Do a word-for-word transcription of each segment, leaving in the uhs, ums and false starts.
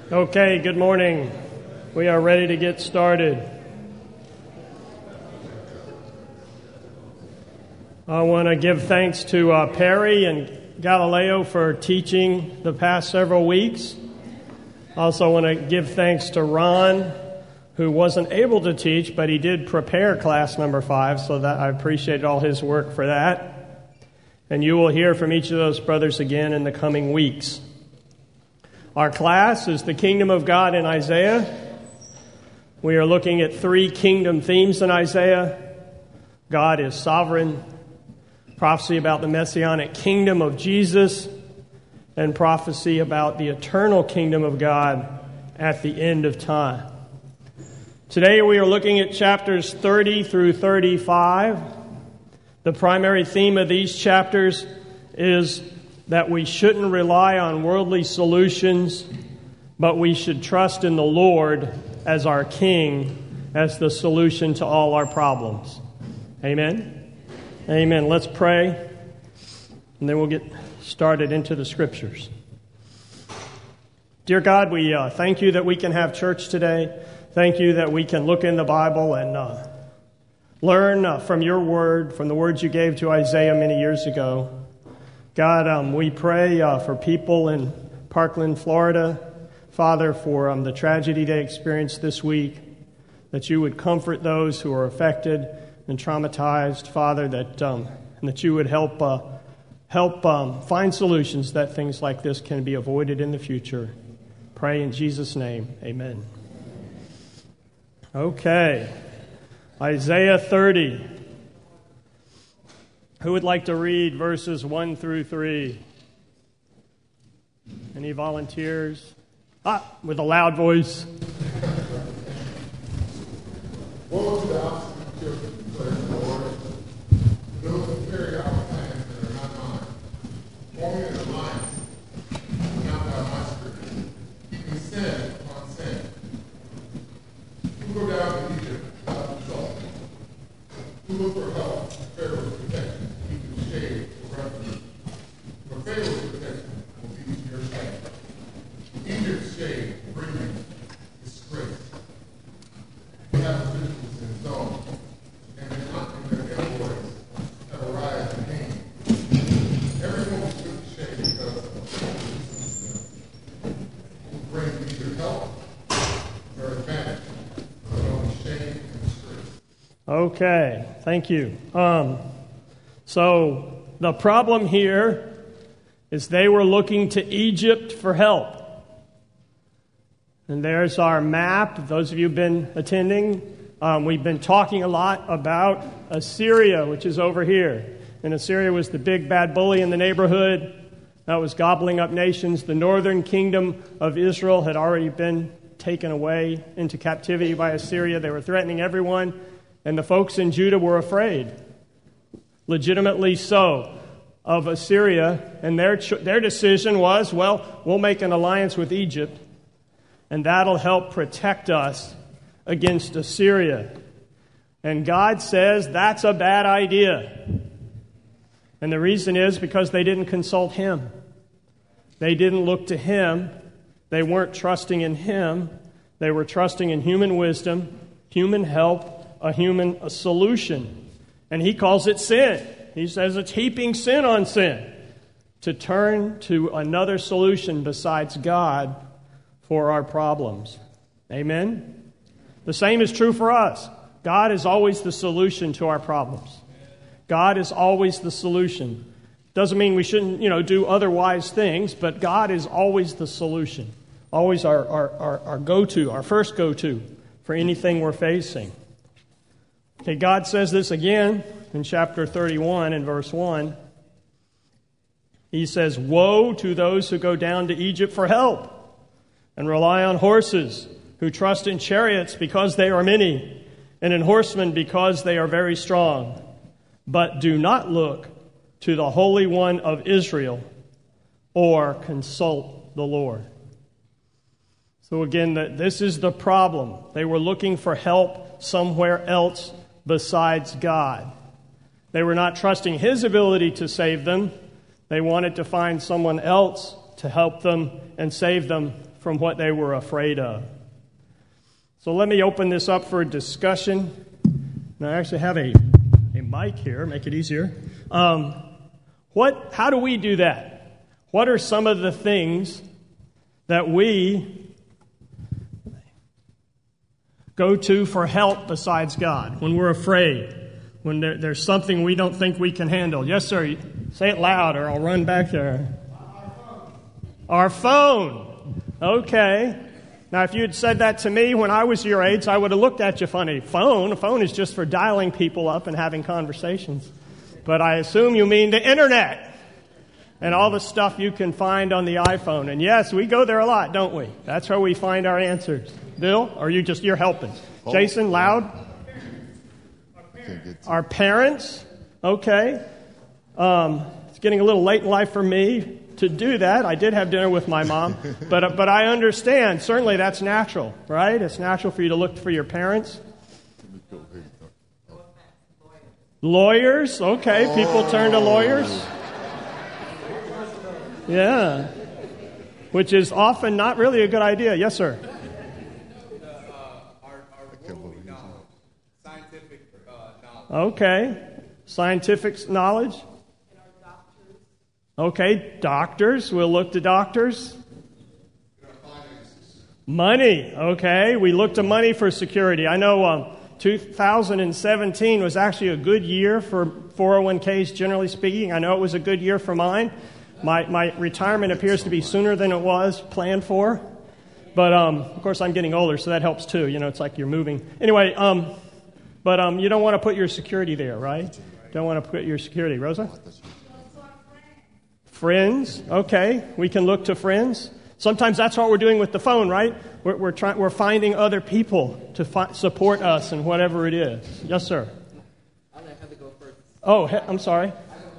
Okay, good morning. We are ready to get started. I want to give thanks to uh, Perry and Galileo for teaching the past several weeks. I also want to give thanks to Ron, who wasn't able to teach, but he did prepare class number five, so that I appreciate all his work for that. And you will hear from each of those brothers again in the coming weeks. Our class is the Kingdom of God in Isaiah. We are looking at three kingdom themes in Isaiah. God is sovereign, prophecy about the messianic kingdom of Jesus, and prophecy about the eternal kingdom of God at the end of time. Today we are looking at chapters thirty through thirty-five. The primary theme of these chapters is that we shouldn't rely on worldly solutions, but we should trust in the Lord as our King, as the solution to all our problems. Amen? Amen. Let's pray, and then we'll get started into the Scriptures. Dear God, we uh, thank you that we can have church today. Thank you that we can look in the Bible and uh, learn uh, from your word, from the words you gave to Isaiah many years ago. God, um, we pray uh, for people in Parkland, Florida, Father, for um, the tragedy they experienced this week, that you would comfort those who are affected and traumatized, Father, that um, and that you would help uh, help um, find solutions that things like this can be avoided in the future. Pray in Jesus' name, amen. Okay, Isaiah thirty. Who would like to read verses one through three? Any volunteers? Ah, with a loud voice. Woe to the obstinate children, declares the Lord, those who carry out plans that are not mine, forming an alliance, not by my spirit, keeping sin upon sin. Who go down to Egypt without consulting? Who look for help in Pharaoh's protection, keeping shade for refuge? For Pharaoh's protection will be your shade. Egypt's shade will bring you disgrace. They have officials in zone, and they not in their voice have arise in pain. Everyone will shoot the shade because of will bring neither help nor advantage, but only shame and disgrace. Okay, thank you. Um, so the problem here is they were looking to Egypt for help. And there's our map. Those of you who've been attending, um, we've been talking a lot about Assyria, which is over here. And Assyria was the big bad bully in the neighborhood that was gobbling up nations. The northern kingdom of Israel had already been taken away into captivity by Assyria. They were threatening everyone. And the folks in Judah were afraid, legitimately so, of Assyria. And their their decision was, well, we'll make an alliance with Egypt, and that'll help protect us against Assyria. And God says that's a bad idea. And the reason is because they didn't consult Him. They didn't look to Him. They weren't trusting in Him. They were trusting in human wisdom, human help, a human a solution. And He calls it sin. He says it's heaping sin on sin. To turn to another solution besides God for our problems. Amen? The same is true for us. God is always the solution to our problems. God is always the solution. Doesn't mean we shouldn't, you know, do otherwise things, but God is always the solution. Always our, our, our, our go-to, our first go-to for anything we're facing. Okay, God says this again in chapter thirty-one and verse one. He says, "Woe to those who go down to Egypt for help and rely on horses, who trust in chariots because they are many, and in horsemen because they are very strong, but do not look to the Holy One of Israel or consult the Lord." So again, this is the problem. They were looking for help somewhere else besides God. They were not trusting His ability to save them. They wanted to find someone else to help them and save them from what they were afraid of. So let me open this up for discussion. And I actually have a, a mic here, make it easier. Um, what? How do we do that? What are some of the things that we go to for help besides God when we're afraid, when there, there's something we don't think we can handle? Yes, sir. Say it loud or I'll run back there. Our phone. Our phone. Okay. Now, if you had said that to me when I was your age, I would have looked at you funny. Phone? A phone is just for dialing people up and having conversations. But I assume you mean the internet and all the stuff you can find on the iPhone. And yes, we go there a lot, don't we? That's where we find our answers. Bill, or you just, you're helping? Oh. Jason, loud? Our parents. Okay. Um, it's getting a little late in life for me to do that. I did have dinner with my mom, but but I understand. Certainly that's natural, right? It's natural for you to look for your parents. Lawyers. Okay, people turn to lawyers. Yeah. Which is often not really a good idea. Yes, sir. Okay. Scientific knowledge. Okay, doctors. We'll look to doctors. Money. Okay, we look to money for security. I know um, two thousand seventeen was actually a good year for four oh one k's, generally speaking. I know it was a good year for mine. My my retirement appears to be sooner than it was planned for. But, um, of course, I'm getting older, so that helps too. You know, it's like you're moving. Anyway, um, but um, you don't want to put your security there, right? Don't want to put your security. Rosa? Friends, okay. We can look to friends. Sometimes that's what we're doing with the phone, right? We're we're, try, we're finding other people to fi- support us in whatever it is. Yes, sir. I'll have to go first. Oh, he- I'm sorry.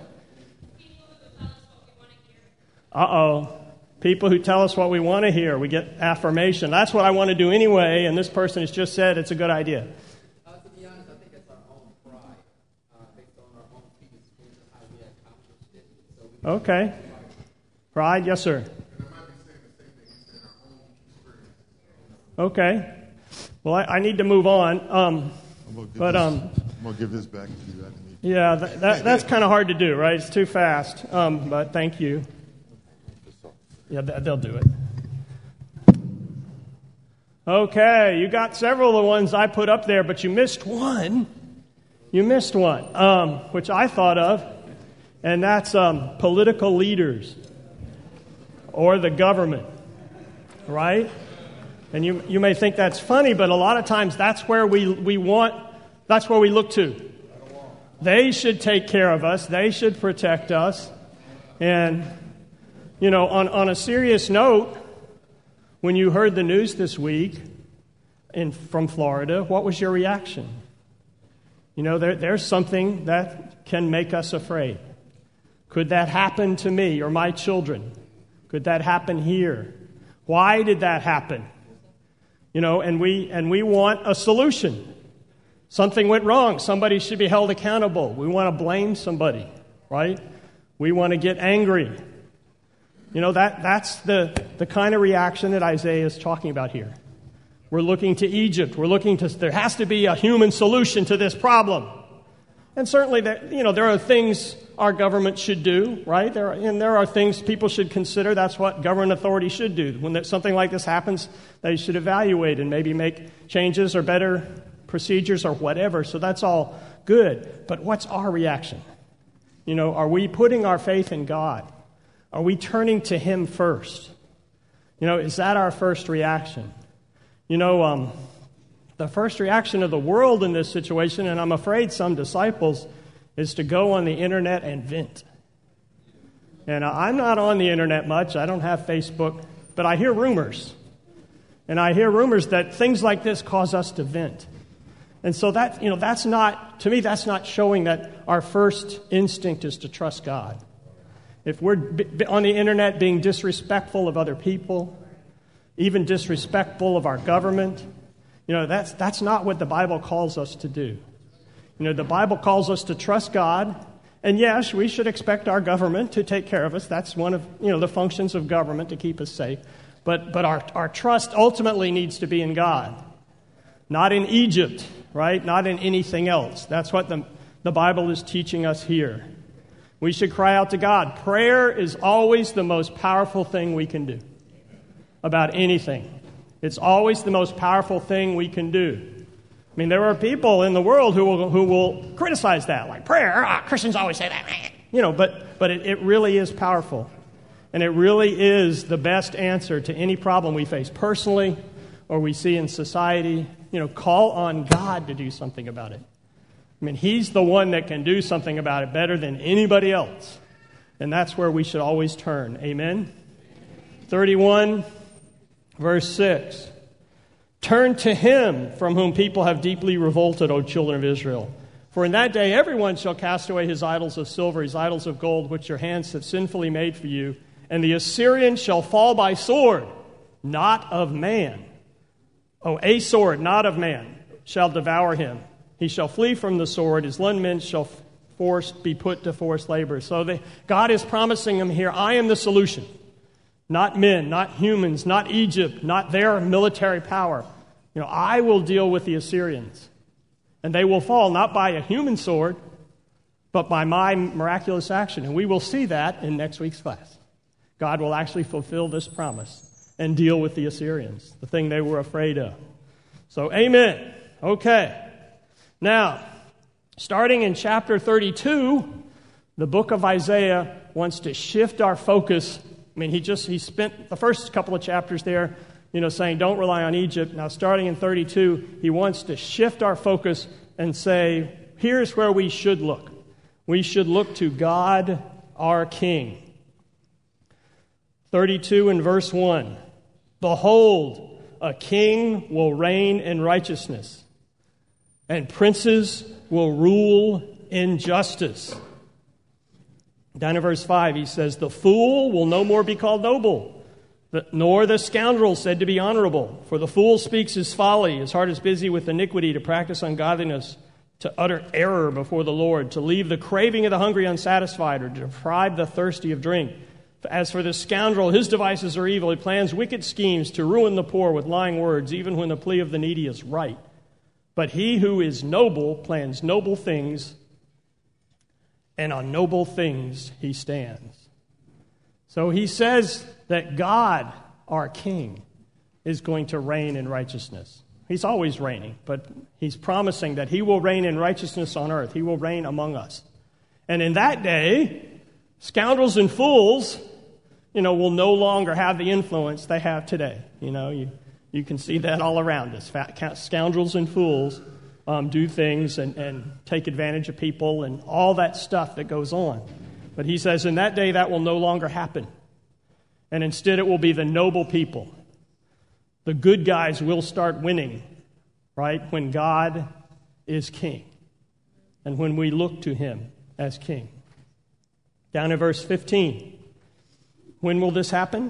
Uh-oh. People who tell us what we want to hear. We get affirmation. That's what I want to do anyway, and this person has just said it's a good idea. Uh, to be honest, I think it's our own pride, uh, based on our own previous experience and how we accomplished it. So we Okay. Pride, yes, sir. Okay. Well, I, I need to move on. Um, but this, um, I'm going to give this back to you. Yeah, that, that, that's kind of hard to do, right? It's too fast. Um, but thank you. Yeah, they'll do it. Okay, you got several of the ones I put up there, but you missed one. You missed one, um, which I thought of, and that's um, political leaders or the government, right? And you you may think that's funny, but a lot of times that's where we we want, that's where we look to. They should take care of us. They should protect us. And, you know, on, on a serious note, when you heard the news this week in from Florida, what was your reaction? You know, there, there's something that can make us afraid. Could that happen to me or my children? Could that happen here? Why did that happen? You know, and we and we want a solution. Something went wrong. Somebody should be held accountable. We want to blame somebody, right? We want to get angry. You know, that that's the, the kind of reaction that Isaiah is talking about here. We're looking to Egypt. We're looking to, there has to be a human solution to this problem. And certainly, there, you know, there are things our government should do, right? There are, and there are things people should consider. That's what government authorities should do. When something like this happens, they should evaluate and maybe make changes or better procedures or whatever. So that's all good. But what's our reaction? You know, are we putting our faith in God? Are we turning to Him first? You know, is that our first reaction? You know, um, the first reaction of the world in this situation, and I'm afraid some disciples, is to go on the internet and vent. And I'm not on the internet much. I don't have Facebook, but I hear rumors. And I hear rumors that things like this cause us to vent. And so that, you know, that's not, to me, that's not showing that our first instinct is to trust God. If we're b- on the internet being disrespectful of other people, even disrespectful of our government, you know, that's that's not what the Bible calls us to do. You know, the Bible calls us to trust God, and yes, we should expect our government to take care of us. That's one of, you know, the functions of government, to keep us safe. But but our, our trust ultimately needs to be in God, not in Egypt, right? Not in anything else. That's what the, the Bible is teaching us here. We should cry out to God. Prayer is always the most powerful thing we can do about anything. It's always the most powerful thing we can do. I mean, there are people in the world who will who will criticize that, like prayer. Ah, Christians always say that, you know. But but it, it really is powerful, and it really is the best answer to any problem we face personally or we see in society. You know, call on God to do something about it. I mean, He's the one that can do something about it better than anybody else, and that's where we should always turn. Amen. thirty-one, verse six. Turn to Him from whom people have deeply revolted, O children of Israel. For in that day everyone shall cast away his idols of silver, his idols of gold, which your hands have sinfully made for you. And the Assyrian shall fall by sword, not of man. Oh, a sword, not of man, shall devour him. He shall flee from the sword. His landmen shall force, be put to forced labor. So they, God is promising him here, I am the solution. Not men, not humans, not Egypt, not their military power. You know, I will deal with the Assyrians. And they will fall not by a human sword, but by my miraculous action. And we will see that in next week's class. God will actually fulfill this promise and deal with the Assyrians, the thing they were afraid of. So, amen. Okay. Now, starting in chapter thirty-two, the book of Isaiah wants to shift our focus. I mean, he just, he spent the first couple of chapters there, you know, saying don't rely on Egypt. Now, starting in thirty-two, he wants to shift our focus and say, here's where we should look. We should look to God, our King. thirty-two and verse one. Behold, a king will reign in righteousness, and princes will rule in justice. Down in verse five, he says, the fool will no more be called noble, nor the scoundrel said to be honorable. For the fool speaks his folly, his heart is busy with iniquity, to practice ungodliness, to utter error before the Lord, to leave the craving of the hungry unsatisfied, or to deprive the thirsty of drink. As for the scoundrel, his devices are evil. He plans wicked schemes to ruin the poor with lying words, even when the plea of the needy is right. But he who is noble plans noble things, and on noble things he stands. So he says that God, our King, is going to reign in righteousness. He's always reigning, but he's promising that he will reign in righteousness on earth. He will reign among us. And in that day, scoundrels and fools, you know, will no longer have the influence they have today. You know, you, you can see that all around us. Fat scoundrels and fools um, do things and, and take advantage of people and all that stuff that goes on. But he says in that day that will no longer happen. And instead it will be the noble people. The good guys will start winning, right, when God is king and when we look to him as king. Down in verse fifteen. When will this happen?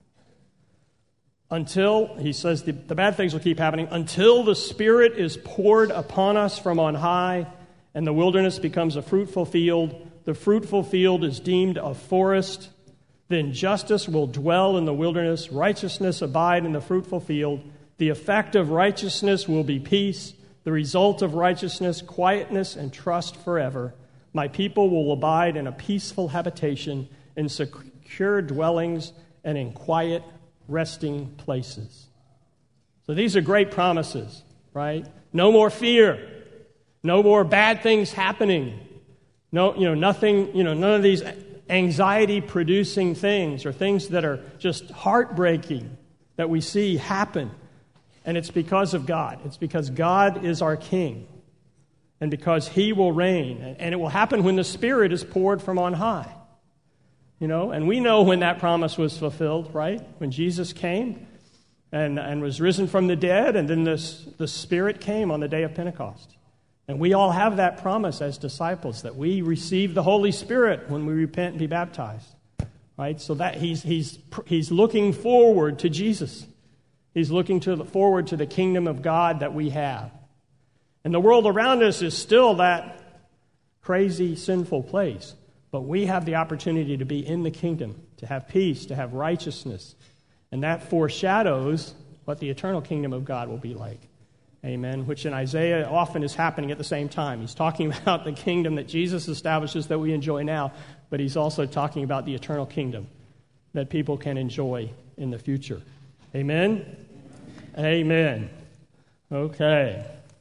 Until, he says, the, the bad things will keep happening, until the Spirit is poured upon us from on high, and the wilderness becomes a fruitful field. The fruitful field is deemed a forest. Then justice will dwell in the wilderness, righteousness abide in the fruitful field. The effect of righteousness will be peace. The result of righteousness, quietness and trust forever. My people will abide in a peaceful habitation, in secure dwellings, and in quiet resting places. So these are great promises, right? No more fear. No more bad things happening. No, you know, nothing, you know, none of these anxiety-producing things or things that are just heartbreaking that we see happen. And it's because of God. It's because God is our King. And because he will reign. And it will happen when the Spirit is poured from on high. You know, and we know when that promise was fulfilled, right? When Jesus came and, and was risen from the dead, and then this, the Spirit came on the day of Pentecost. And we all have that promise as disciples, that we receive the Holy Spirit when we repent and be baptized. Right? So that he's he's he's looking forward to Jesus. He's looking to forward to the kingdom of God that we have. And the world around us is still that crazy, sinful place. But we have the opportunity to be in the kingdom, to have peace, to have righteousness, And that foreshadows what the eternal kingdom of God will be like. Amen. Which in Isaiah often is happening at the same time. He's talking about the kingdom that Jesus establishes that we enjoy now, but he's also talking about the eternal kingdom that people can enjoy in the future. Amen? Amen. Okay.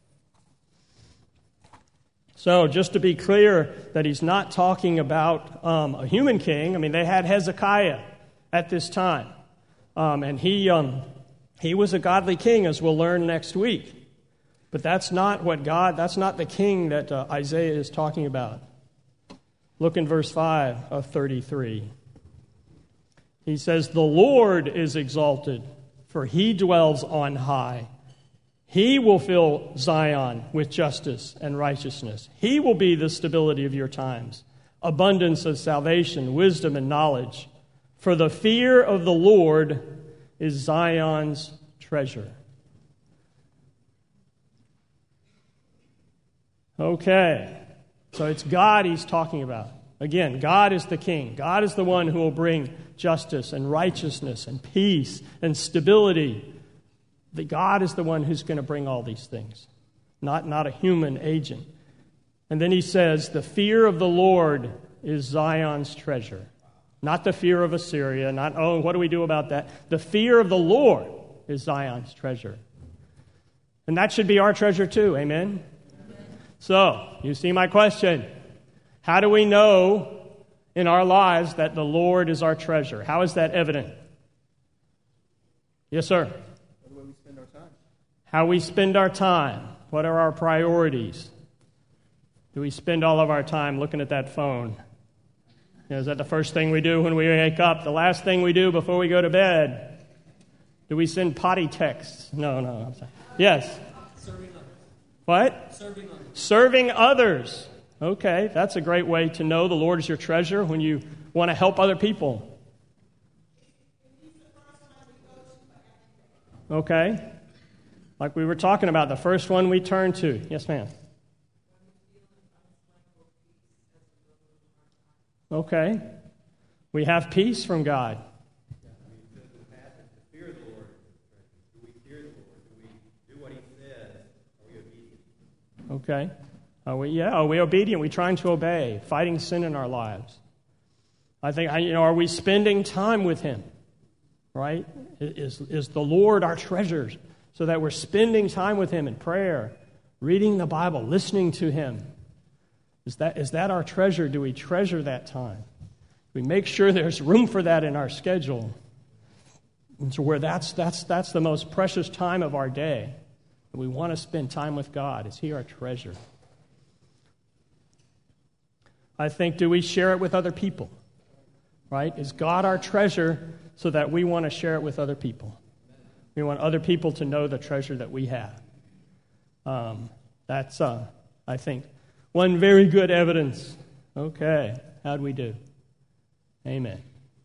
So just to be clear that he's not talking about um, a human king. I mean, they had Hezekiah at this time. Um, and he um, he was a godly king, as we'll learn next week. But that's not what God, that's not the king that uh, Isaiah is talking about. Look in verse five of thirty-three. He says, "The Lord is exalted, for he dwells on high. He will fill Zion with justice and righteousness. He will be the stability of your times, abundance of salvation, wisdom and knowledge. For the fear of the Lord is Zion's treasure." Okay, so it's God he's talking about. Again, God is the king. God is the one who will bring justice and righteousness and peace and stability. The God is the one who's going to bring all these things, not, not a human agent. And then he says, the fear of the Lord is Zion's treasure. Not the fear of Assyria, not, oh, what do we do about that? The fear of the Lord is Zion's treasure. And that should be our treasure too, amen? So, you see my question. How do we know in our lives that the Lord is our treasure? How is that evident? Yes, sir. The way we spend our time. How we spend our time. What are our priorities? Do we spend all of our time looking at that phone? You know, is that the first thing we do when we wake up? The last thing we do before we go to bed? Do we send potty texts? No, no. I'm sorry. Yes. Serving others. What? Serving others. Serving others. Okay, that's a great way to know the Lord is your treasure when you want to help other people. Okay. Like we were talking about, the first one we turn to. Yes, ma'am. Okay. We have peace from God. Okay. Are we, yeah, are we obedient? Are we trying to obey? Fighting sin in our lives? I think, you know, are we spending time with Him? Right? Is, is the Lord our treasure so that we're spending time with Him in prayer, reading the Bible, listening to Him? Is that, is that our treasure? Do we treasure that time? We make sure there's room for that in our schedule. And so where that's, that's, that's the most precious time of our day. We want to spend time with God. Is He our treasure? I think, do we share it with other people? Right? Is God our treasure so that we want to share it with other people? We want other people to know the treasure that we have. Um, that's, uh, I think, one very good evidence. Okay, how'd we do? Amen.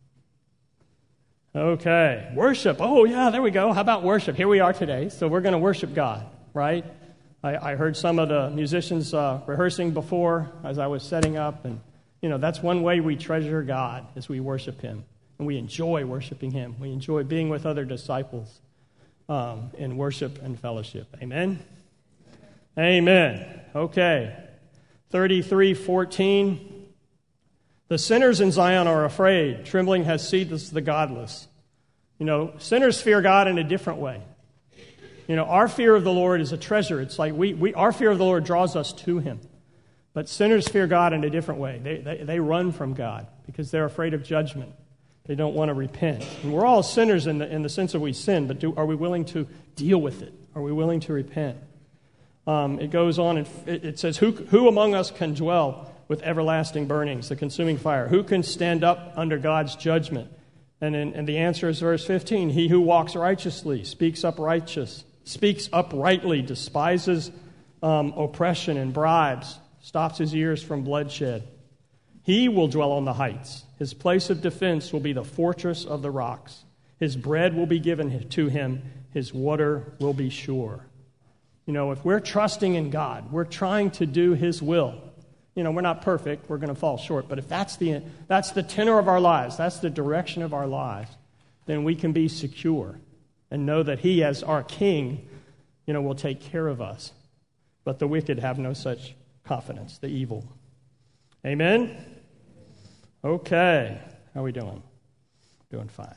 Okay, worship. Oh, yeah, there we go. How about worship? Here we are today, so we're going to worship God, right? I, I heard some of the musicians uh, rehearsing before as I was setting up, and, you know, that's one way we treasure God is we worship Him, and we enjoy worshiping Him. We enjoy being with other disciples um, in worship and fellowship. Amen? Amen. Okay, thirty-three fourteen. The sinners in Zion are afraid. Trembling has seized the godless. You know, sinners fear God in a different way. You know, our fear of the Lord is a treasure. It's like we, we our fear of the Lord draws us to Him. But sinners fear God in a different way. They, they, they run from God because they're afraid of judgment. They don't want to repent. And we're all sinners in the, in the sense that we sin, but do, are we willing to deal with it? Are we willing to repent? Um, it goes on, and it, it says, who, who among us can dwell with everlasting burnings, the consuming fire? Who can stand up under God's judgment? And, in, and the answer is verse fifteen. He who walks righteously, speaks up righteous, speaks uprightly, despises um, oppression and bribes, stops his ears from bloodshed. He will dwell on the heights. His place of defense will be the fortress of the rocks. His bread will be given to him. His water will be sure. You know, if we're trusting in God, we're trying to do His will. You know, we're not perfect. We're going to fall short. But if that's the that's the tenor of our lives, that's the direction of our lives, then we can be secure and know that he, as our king, you know, will take care of us. But the wicked have no such confidence, the evil. Amen? Okay. How are we doing? Doing fine.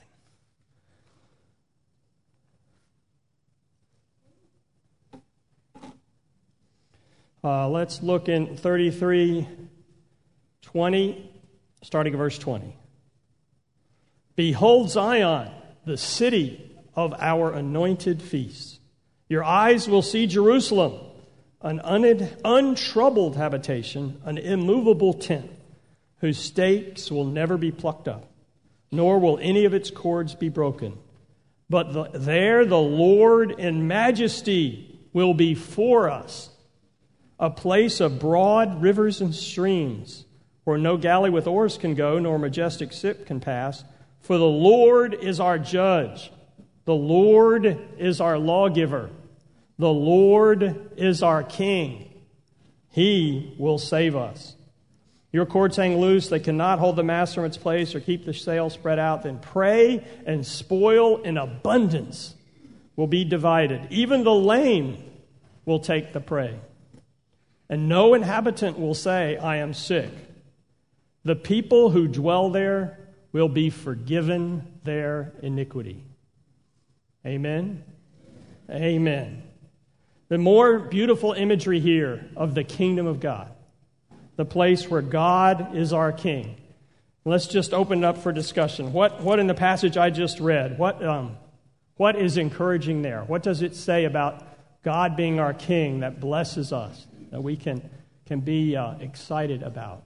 Uh, let's look in thirty-three twenty, starting at verse twenty. Behold Zion, the city of our anointed feasts. Your eyes will see Jerusalem, an un- untroubled habitation, an immovable tent, whose stakes will never be plucked up, nor will any of its cords be broken. But the, there the Lord in majesty will be for us, a place of broad rivers and streams, where no galley with oars can go, nor majestic ship can pass. For the Lord is our judge. The Lord is our lawgiver. The Lord is our king. He will save us. Your cords hang loose. They cannot hold the mast from its place or keep the sail spread out. Then prey and spoil in abundance will be divided. Even the lame will take the prey. And no inhabitant will say, I am sick. The people who dwell there will be forgiven their iniquity. Amen? Amen. The more beautiful imagery here of the kingdom of God, the place where God is our king. Let's just open it up for discussion. What, what in the passage I just read, what, um, what is encouraging there? What does it say about God being our king that blesses us, that we can, can be uh, excited about?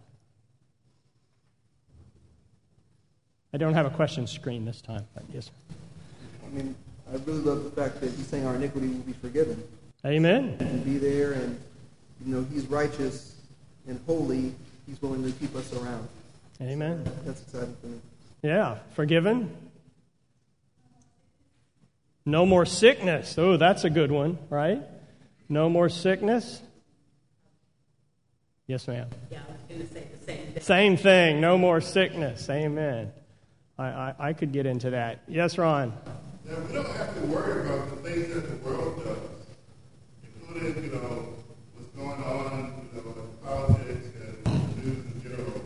I don't have a question screen this time, but yes, sir. I mean, I really love the fact that he's saying our iniquity will be forgiven. Amen. And be there, and you know, he's righteous and holy. He's willing to keep us around. Amen. So that's exciting for me. Yeah, forgiven. No more sickness. Oh, that's a good one, right? No more sickness. Yes, ma'am. Yeah, I was going to say the same thing. Same thing. No more sickness. Amen. I, I, I could get into that. Yes, Ron. Now, we don't have to worry about the things that the world does, including, you know, what's going on, you know, in politics and news in general.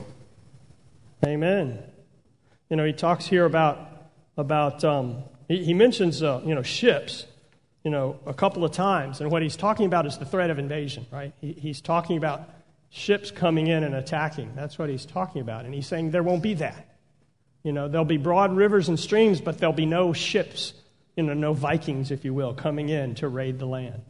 Amen. You know, he talks here about, about um, he, he mentions, uh, you know, ships, you know, a couple of times. And what he's talking about is the threat of invasion, right? He, he's talking about ships coming in and attacking. That's what he's talking about. And he's saying there won't be that. You know, there'll be broad rivers and streams, but there'll be no ships, you know, no Vikings, if you will, coming in to raid the land.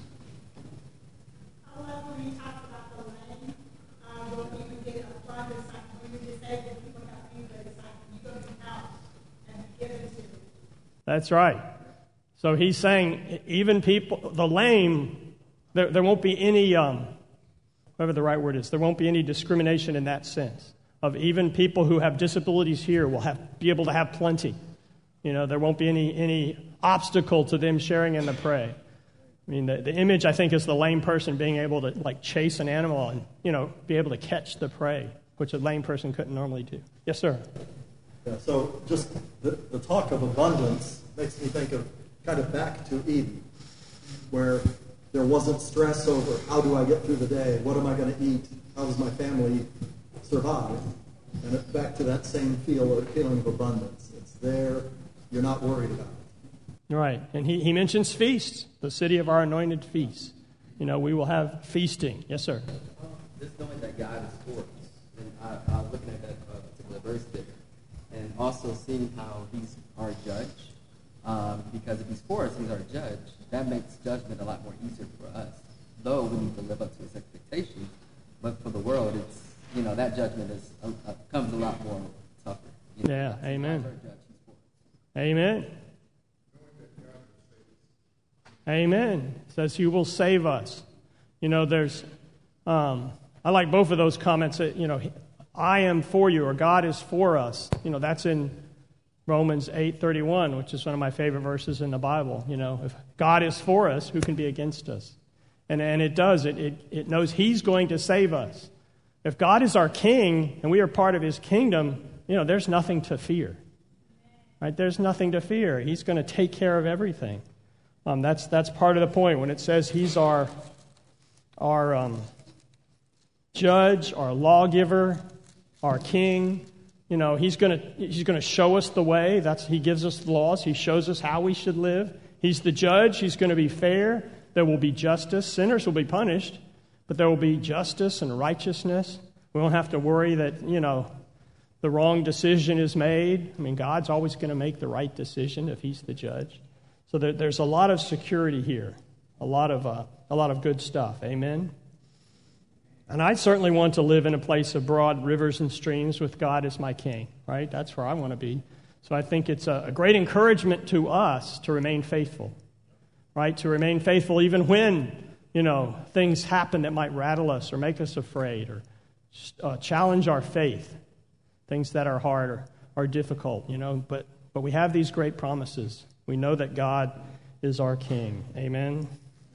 However, when you talk about the land, um, when you get a private cycle, when you just say that people have to use that cycle, you're going to be out and get into it. That's right. So he's saying even people, the lame, there, there won't be any, um, whatever the right word is, there won't be any discrimination in that sense. Of even people who have disabilities here will have be able to have plenty. You know, there won't be any any obstacle to them sharing in the prey. I mean, the, the image, I think, is the lame person being able to, like, chase an animal and, you know, be able to catch the prey, which a lame person couldn't normally do. Yes, sir? Yeah, so just the, the talk of abundance makes me think of kind of back to Eden, where there wasn't stress over how do I get through the day, what am I going to eat, how does my family survive, and it's back to that same feel or feeling of abundance. It's there, you're not worried about it. Right, and he, he mentions feasts, the city of our anointed feasts. You know, we will have feasting. Yes, sir? Just knowing that God is for us, and I, I was looking at that uh, particular verse there, and also seeing how he's our judge, um, because if he's for us, he's our judge, that makes judgment a lot more easier for us, though we need to live up to his expectations, but for the world, it's you know, that judgment is uh, uh, comes a lot more tougher. You know? Yeah, so amen. Judge, amen. Amen. It says he will save us. You know, there's, um, I like both of those comments. That, you know, I am for you, or God is for us. You know, that's in Romans eight thirty-one, which is one of my favorite verses in the Bible. You know, if God is for us, who can be against us? And and it does. It it, it knows he's going to save us. If God is our king and we are part of his kingdom, you know, there's nothing to fear. Right? There's nothing to fear. He's going to take care of everything. Um, that's that's part of the point when it says He's our our um, judge, our lawgiver, our king. You know, He's going to He's going to show us the way. That's He gives us the laws. He shows us how we should live. He's the judge. He's going to be fair. There will be justice. Sinners will be punished, but there will be justice and righteousness. We won't have to worry that, you know, the wrong decision is made. I mean, God's always going to make the right decision if He's the judge. So there, there's a lot of security here, a lot of uh, a lot of good stuff. Amen. And I certainly want to live in a place of broad rivers and streams with God as my King. Right? That's where I want to be. So I think it's a, a great encouragement to us to remain faithful. Right? To remain faithful even when, you know, things happen that might rattle us or make us afraid or uh, challenge our faith. Things that are hard or are difficult, you know. But but we have these great promises. We know that God is our King. Amen.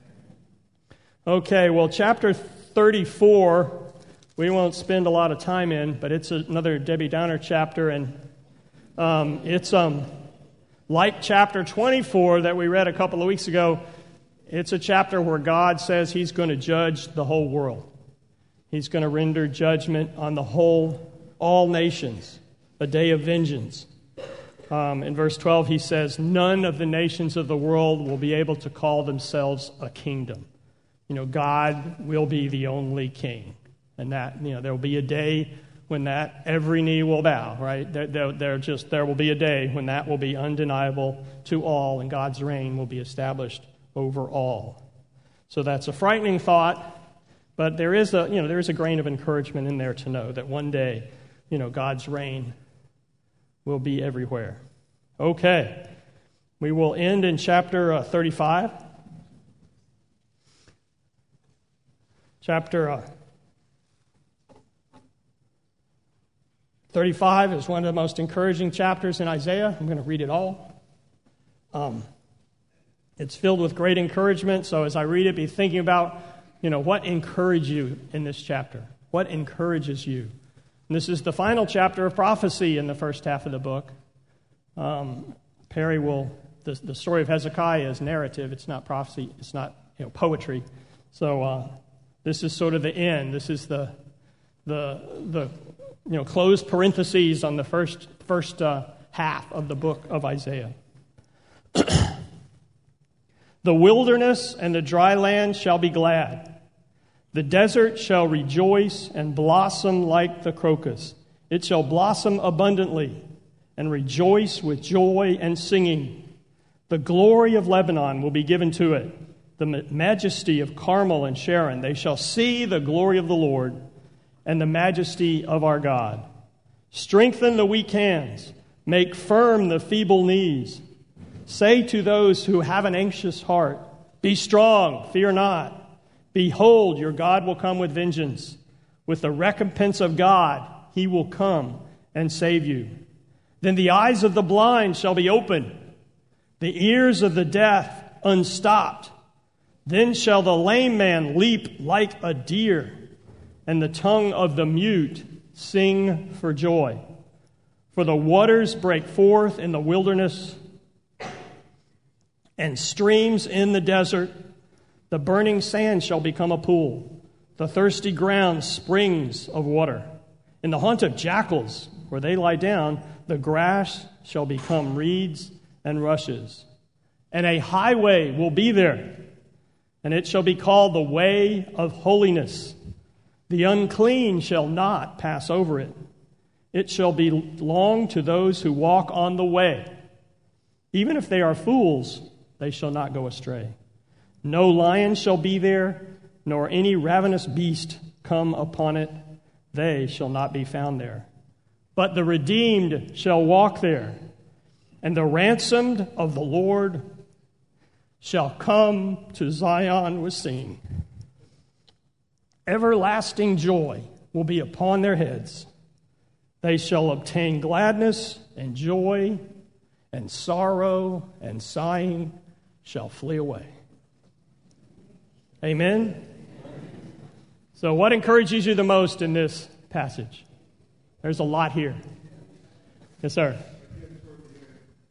Okay, well, chapter thirty-four, we won't spend a lot of time in, but it's another Debbie Downer chapter, and um, it's um like chapter twenty-four that we read a couple of weeks ago. It's a chapter where God says He's going to judge the whole world. He's going to render judgment on the whole, all nations, a day of vengeance. Um, in verse twelve, He says, none of the nations of the world will be able to call themselves a kingdom. You know, God will be the only king. And that, you know, there will be a day when that every knee will bow, right? There, there, there just there will be a day when that will be undeniable to all, and God's reign will be established over all. So that's a frightening thought, but there is a you know there is a grain of encouragement in there to know that one day, you know, God's reign will be everywhere. Okay, we will end in chapter uh, thirty-five. Chapter uh, thirty-five is one of the most encouraging chapters in Isaiah. I'm going to read it all. Um, it's filled with great encouragement, so as I read it, be thinking about, you know, what encouraged you in this chapter? What encourages you? And this is the final chapter of prophecy in the first half of the book. Um, Perry will, the, the story of Hezekiah is narrative. It's not prophecy. It's not, you know, poetry. So uh, this is sort of the end. This is the, the, the you know, closed parentheses on the first, first uh, half of the book of Isaiah. The wilderness and the dry land shall be glad. The desert shall rejoice and blossom like the crocus. It shall blossom abundantly and rejoice with joy and singing. The glory of Lebanon will be given to it, the majesty of Carmel and Sharon. They shall see the glory of the Lord and the majesty of our God. Strengthen the weak hands. Make firm the feeble knees. Say to those who have an anxious heart, be strong, fear not. Behold, your God will come with vengeance. With the recompense of God, He will come and save you. Then the eyes of the blind shall be opened, the ears of the deaf unstopped. Then shall the lame man leap like a deer, and the tongue of the mute sing for joy. For the waters break forth in the wilderness, and streams in the desert. The burning sand shall become a pool, the thirsty ground springs of water. In the haunt of jackals, where they lie down, the grass shall become reeds and rushes. And a highway will be there, and it shall be called the way of holiness. The unclean shall not pass over it. It shall belong to those who walk on the way. Even if they are fools, they shall not go astray. No lion shall be there, nor any ravenous beast come upon it. They shall not be found there. But the redeemed shall walk there, and the ransomed of the Lord shall come to Zion with singing. Everlasting joy will be upon their heads. They shall obtain gladness and joy, and sorrow and sighing shall flee away. Amen? So what encourages you the most in this passage? There's a lot here. Yes, sir.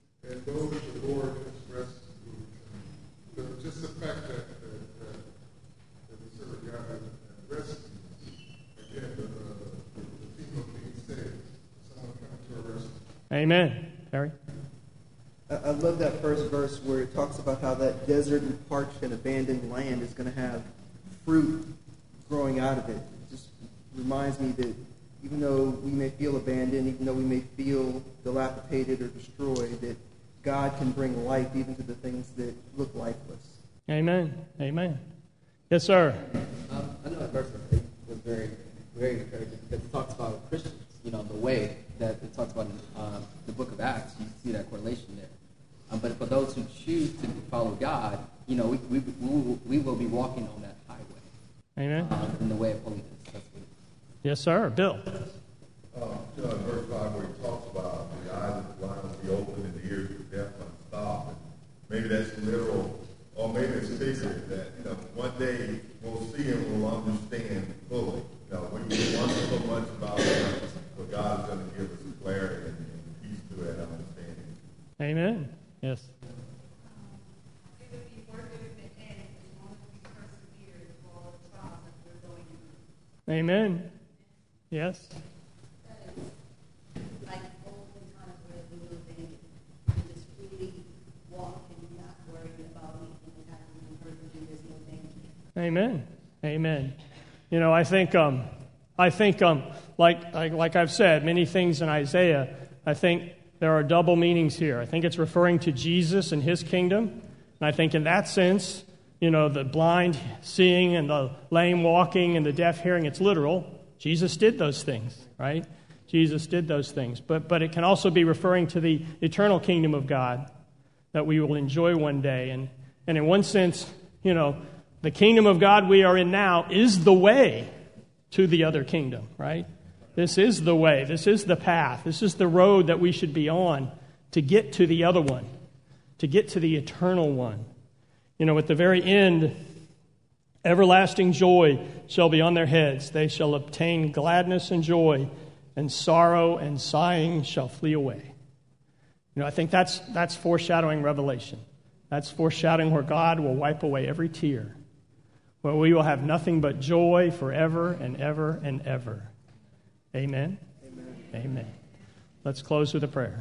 those the Lord has rescued. The, just the fact that, that, that, that the Son of God has rescued, again, the, the, the theme of being saved, someone coming to our rescue. Amen. Harry? I I love that first verse where it talks about how that desert and parched and abandoned land is going to have fruit growing out of it. It just reminds me that even though we may feel abandoned, even though we may feel dilapidated or destroyed, that God can bring life even to the things that look lifeless. Amen. Amen. Yes, sir. Um, I know that verse was very, very encouraging because it talks about Christians, you know, the way that it talks about in uh, the book of Acts. You see that correlation there. Um, but for those who choose to follow God, you know, we we, we, will, we will be walking on that highway. Amen. Um, in the way of holiness. That's what Yes, sir. Bill? Uh, John, verse five, where he talks about the eyes of the blind will be open and the ears of the deaf unstopped. Maybe that's literal, or maybe it's figurative that, you know, one day we'll see and we'll understand fully. You know, we wonder so much about what God is going to give us clarity and, and peace to that understanding. Amen. Yes. It would be worth it if it ends as long as we persevere through all the trials that we're going through. Amen. Yes. Like olden times where we were thinking, you just freely walk and not worry about anything happening in front of you. There's no danger. Amen. Amen. You know, I think, um, I think, um, like, like, like I've said, many things in Isaiah, I think there are double meanings here. I think it's referring to Jesus and his kingdom. And I think in that sense, you know, the blind seeing and the lame walking and the deaf hearing, it's literal. Jesus did those things, right? Jesus did those things. But but it can also be referring to the eternal kingdom of God that we will enjoy one day. And, and in one sense, you know, the kingdom of God we are in now is the way to the other kingdom, right? This is the way. This is the path. This is the road that we should be on to get to the other one, to get to the eternal one. You know, at the very end, everlasting joy shall be on their heads. They shall obtain gladness and joy, and sorrow and sighing shall flee away. You know, I think that's that's foreshadowing Revelation. That's foreshadowing where God will wipe away every tear, where we will have nothing but joy forever and ever and ever. Amen? Amen. Amen. Let's close with a prayer.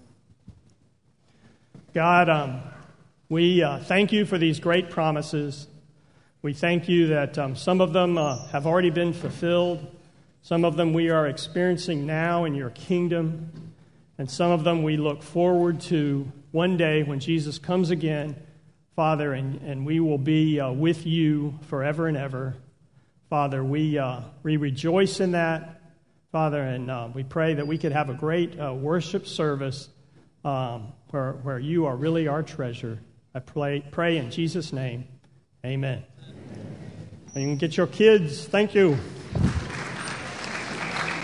God, um, we uh, thank you for these great promises. We thank you that um, some of them uh, have already been fulfilled. Some of them we are experiencing now in your kingdom. And some of them we look forward to one day when Jesus comes again, Father, and, and we will be uh, with you forever and ever. Father, we, uh, we rejoice in that, Father, and uh, we pray that we could have a great uh, worship service um, where, where you are really our treasure. I pray, pray in Jesus' name. Amen. And you can get your kids. Thank you.